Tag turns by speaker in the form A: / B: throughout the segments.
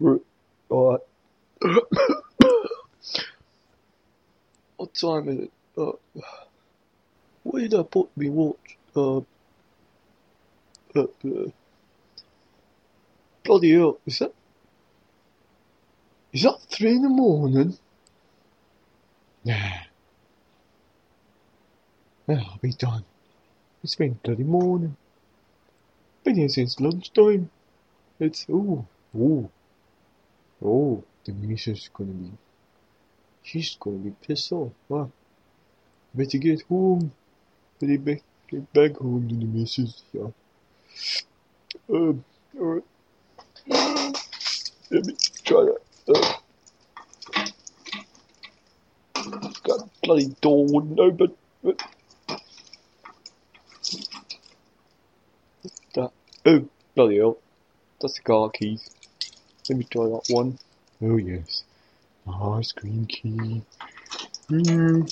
A: Alright. What time is it? Where did I put my watch? Bloody hell, is that 3 in the morning? Nah. I'll be done. It's been bloody morning. Been here since lunchtime. It's, the missus she's gonna be pissed off. Better get home. Better get back home to the missus, yeah. Alright. Let me try that. Got a bloody door wouldn't open. Oh, bloody hell. That's the car keys. Let me try that one. Oh yes. Ice cream key. I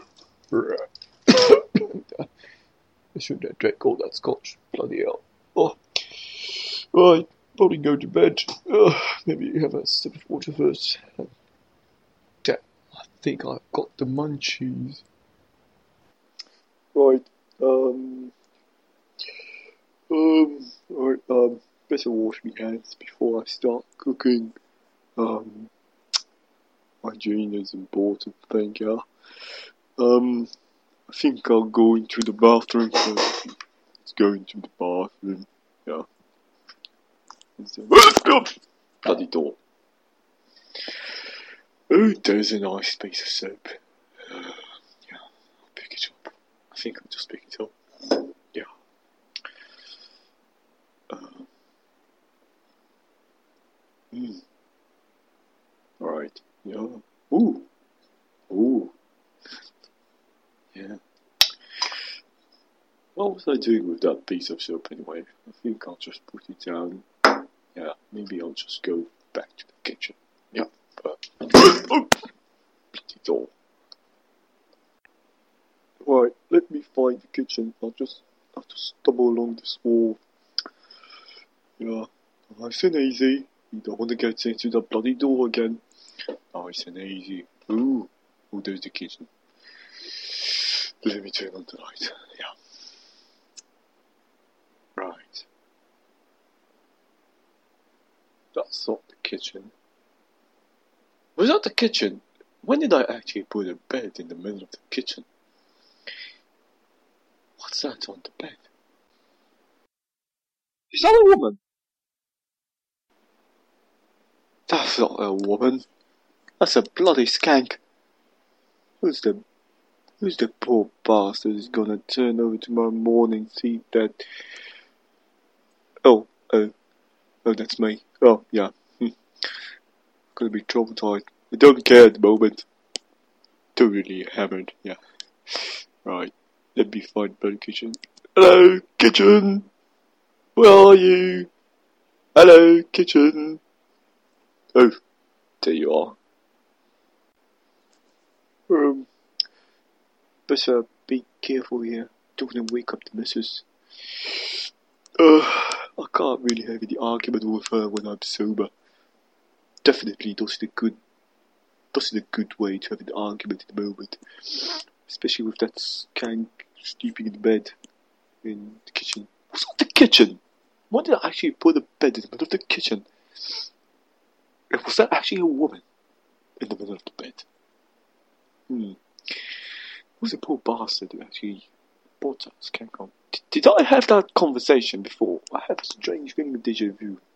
A: shouldn't have drank all that scotch. Bloody hell. Right, probably go to bed. Maybe have a sip of water first. Damn, I think I've got the munchies. Right, better wash my hands before I start cooking. Hygiene is important thing, yeah. I think I'll go into the bathroom. So let's go into the bathroom, yeah. Bloody door. Oh, there's a nice piece of soap. Yeah, I'll pick it up. I think I'll just pick it up. Yeah. Alright, yeah. Ooh. Yeah. What was I doing with that piece of soap anyway? I think I'll just put it down. Yeah, maybe I'll just go back to the kitchen. Yeah. Bloody door. Right, let me find the kitchen. I'll just have to stumble along this wall. Yeah, nice and easy. You don't want to get into the bloody door again. Nice and easy. Ooh, there's the kitchen. Let me turn on the light. Yeah. Right. That's not the kitchen. Was that the kitchen? When did I actually put a bed in the middle of the kitchen? What's that on the bed? Is that a woman? That's not a woman. That's a bloody skank. Who's the poor bastard who's gonna turn over tomorrow morning, see that... Oh, that's me. Oh, yeah. Gonna be traumatized. I don't care at the moment. Totally hammered, yeah. Right, let me find the kitchen. Hello, kitchen! Where are you? Hello, kitchen! Oh, there you are. Better be careful here. Don't want to wake up the missus. I can't really have any argument with her when I'm sober. Definitely that's the good way to have an argument at the moment. Especially with that skank sleeping in the bed in the kitchen. What's not the kitchen? Why did I actually put a bed in the middle of the kitchen? Was that actually a woman in the middle of the bed? Who's the poor bastard who actually bought that skank on? Did I have that conversation before? I have a strange thing with deja vu.